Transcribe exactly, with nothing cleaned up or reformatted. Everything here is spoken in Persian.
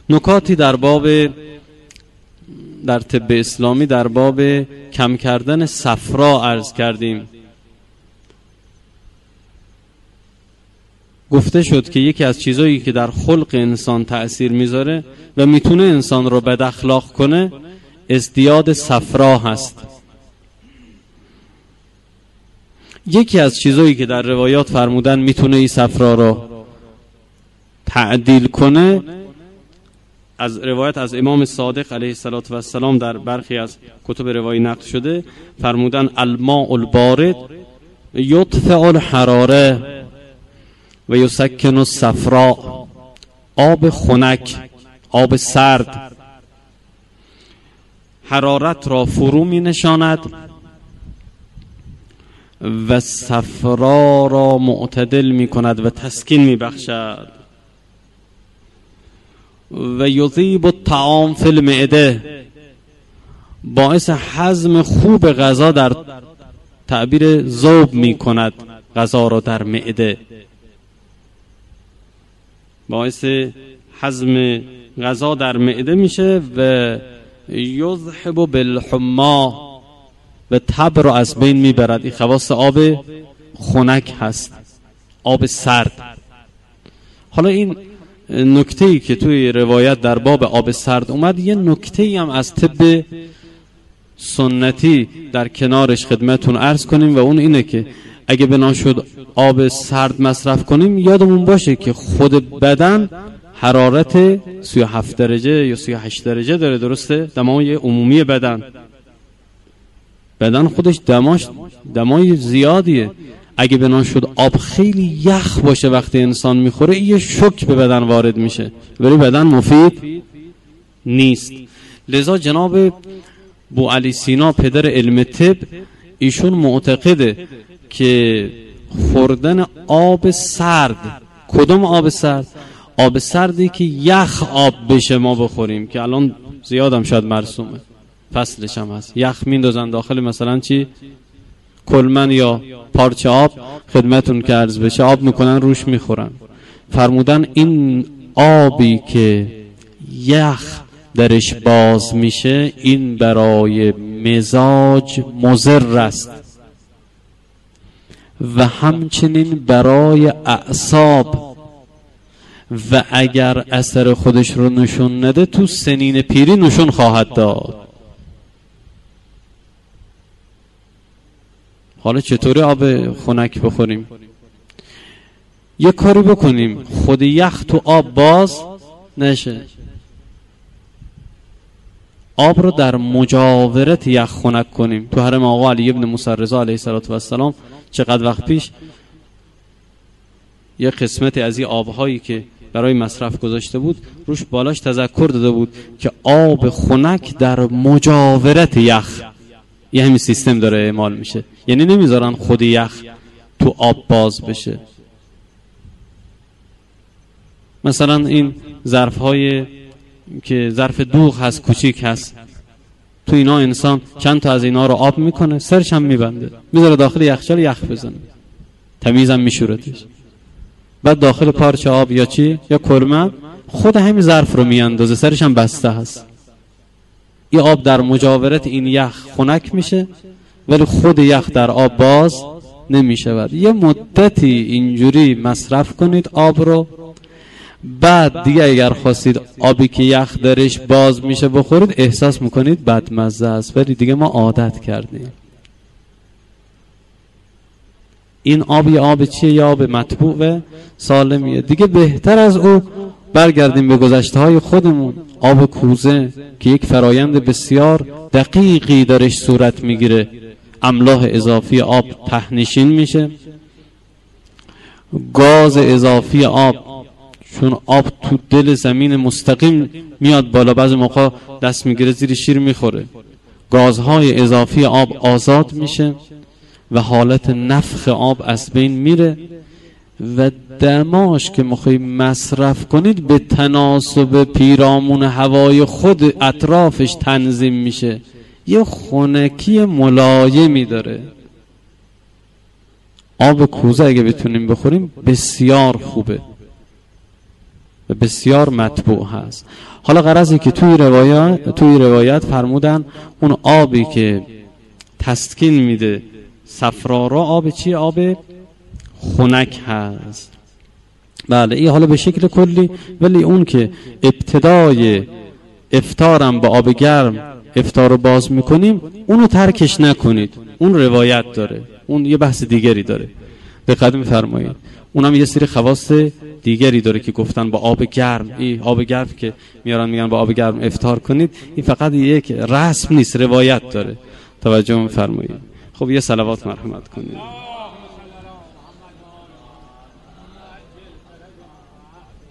نکاتی در باب در طب اسلامی در باب کم کردن صفرا عرض کردیم. گفته شد که یکی از چیزایی که در خلق انسان تأثیر میذاره و میتونه انسان رو بد اخلاق کنه ازدیاد صفرا هست. یکی از چیزایی که در روایات فرمودن میتونه این صفرا رو تعدیل کنه، از روایت از امام صادق علیه السلام در برخی از کتب روایی نقل شده، فرمودن الماء البارد یطفئ الحراره و یسکن الصفرا. آب خنک، آب سرد حرارت را فرو می نشاند و صفرا را معتدل می کند و تسکین می بخشد. و یذیب الطعام فی المعده، باعث هضم خوب غذا در تعبیر ذوب می کند غذا را در معده، باعث هضم غذا در معده میشه. و یذهب بالحما، و تب رو از بین میبرد. این خواص آب خنک هست، آب سرد. حالا این نکته‌ای که توی روایت در باب آب سرد اومد، یه نکته‌ای هم از طب سنتی در کنارش خدمتون عرض کنیم و اون اینه که اگه بنا شد آب سرد مصرف کنیم، یادمون باشه که خود بدن حرارت سی و هفت درجه یا سی و هشت درجه داره، درسته؟ دمای عمومی بدن بدن خودش دماش دمای زیادیه. اگه بنا شد آب خیلی یخ باشه وقتی انسان میخوره، یه شوک به بدن وارد میشه، ولی بدن مفید نیست. لذا جناب بوعلی سینا پدر علم طب، ایشون معتقده که خوردن آب سرد، کدوم آب سرد؟ آب سردی که یخ آب بشه ما بخوریم، که الان زیادم شاید مرسومه، فصلش هم هست، یخ میندازن داخل مثلا چی؟ کلمن یا پارچه آب، خدمتون که عرض بشه آب میکنن روش میخورن. فرمودن این آبی که یخ درش باز میشه، این برای مزاج مضر است و همچنین برای اعصاب، و اگر اثر خودش رو نشون نده تو سنین پیری نشون خواهد داد. حالا چطوری آب خنک بخوریم؟ یه کاری بکنیم خود یخ تو آب باز نشه، آب رو در مجاورت یخ خنک کنیم. تو حرم آقا علی ابن موسی رضا علیه السلام چقدر وقت پیش یه قسمت از این آبهایی که برای مصرف گذاشته بود روش بالاش تذکر داده بود که آب خنک در مجاورت یخ، یه همین سیستم داره اعمال میشه، یعنی نمیذارن خود یخ تو آب باز بشه. مثلا این ظرف های که ظرف دوغ هست، کوچیک هست، تو اینا انسان چند تا از اینا رو آب میکنه، سرش هم میبنده، میذاره داخل یخچال یخ بزنه، تمیزم میشورتش، بعد داخل پارچه آب یا چی یا کلمه خود همین ظرف رو میاندازه، سرش هم بسته هست. این آب در مجاورت این یخ خنک میشه، ولی خود یخ در آب باز نمیشود. یه مدتی اینجوری مصرف کنید آب رو، بعد دیگه اگر خواستید آبی که یخ درش باز میشه بخورید، احساس میکنید بدمزه است، ولی دیگه ما عادت کردیم. این آب یه آب چیه؟ یه آب مطبوع سالمیه. دیگه بهتر از او برگردیم به گذشته های خودمون. آب کوزه که یک فرایند بسیار دقیقی درش صورت میگیره، املاح اضافی آب تهنشین میشه، گاز اضافی آب، چون آب تو دل زمین مستقیم میاد بالا، بعضی موقع دست میگیره زیر شیر میخوره، گازهای اضافی آب آزاد میشه و حالت نفخ آب از بین میره و دماش که میخوای مصرف کنید به تناسب پیرامون هوای خود اطرافش تنظیم میشه، یه خنکی ملایمی داره. آب کوزه اگه بتونیم بخوریم بسیار خوبه. و بسیار مطبوع هست. حالا غرضی که توی روایت توی روایت فرمودن اون آبی که تسکین میده صفرا را، آب چی؟ آب خنک هست. بله این حالا به شکل کلی، ولی اون که ابتدای افطارم با آب گرم افطار رو باز میکنیم اونو ترکش نکنید. اون روایت داره، اون یه بحث دیگری داره، دقت می‌فرمایید. اونم یه سری خواص دیگری داره که گفتن با آب گرم، این آب گرم که میارن میگن با آب گرم افطار کنید، این فقط یک رسم نیست، روایت داره. توجه می‌فرمایید. خب یه صلوات مرحمت کنید.